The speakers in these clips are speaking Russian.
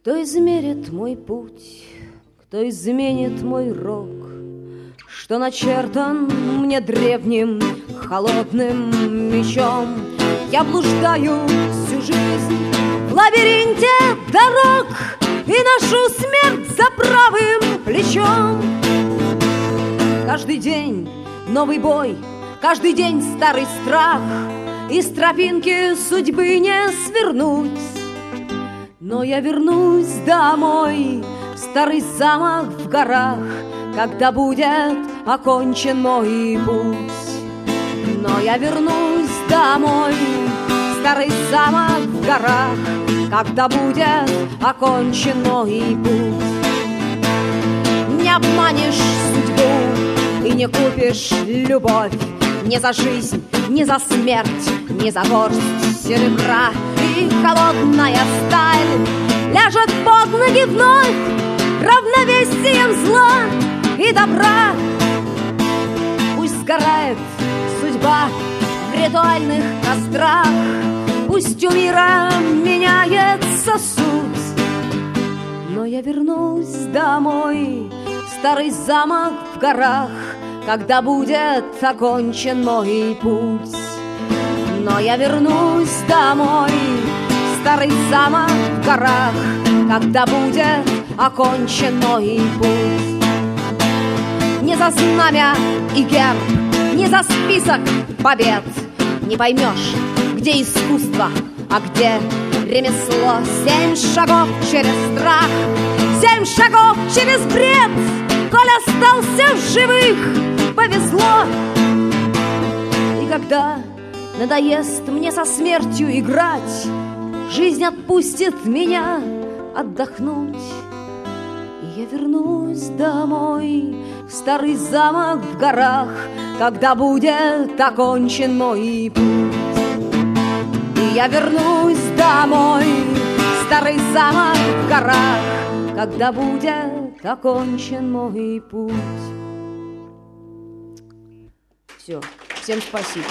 Кто измерит мой путь, кто изменит мой рок, что начертан мне древним холодным мечом. Я блуждаю всю жизнь в лабиринте дорог и ношу смерть за правым плечом. Каждый день новый бой, каждый день старый страх, из тропинки судьбы не свернуть. Но я вернусь домой, в старый замок в горах, когда будет окончен мой путь. Но я вернусь домой, в старый замок в горах, когда будет окончен мой путь. Не обманешь судьбу и не купишь любовь, ни за жизнь, ни за смерть, ни за горсть серебра. И холодная сталь ляжет под ноги вновь равновесием зла и добра. Пусть сгорает судьба в ритуальных кострах, пусть у мира меняется суть. Но я вернусь домой, в старый замок в горах, когда будет окончен мой путь. Но я вернусь домой, в старый замок в горах, когда будет окончен мой путь. Не за знамя и герб, не за список побед не поймешь, где искусство, а где ремесло. 7 шагов через страх, 7 шагов через бред. Коль остался в живых, повезло. И когда надоест мне со смертью играть, жизнь отпустит меня отдохнуть. И я вернусь домой, в старый замок в горах, когда будет окончен мой путь. И я вернусь домой, в старый замок в горах, когда будет окончен мой путь. Все, всем спасибо.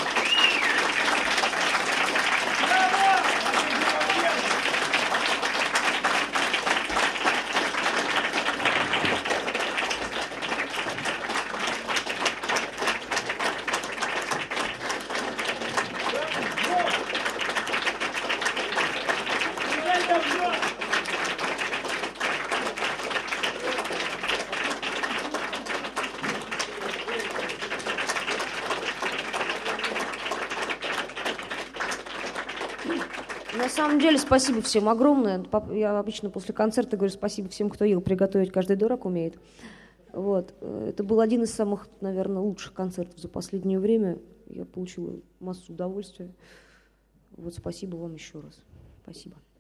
На самом деле, спасибо всем огромное. Я обычно после концерта говорю спасибо всем, кто ел, приготовить каждый дурак умеет. Вот. Это был один из самых, наверное, лучших концертов за последнее время. Я получила массу удовольствия. Вот, спасибо вам еще раз. Спасибо.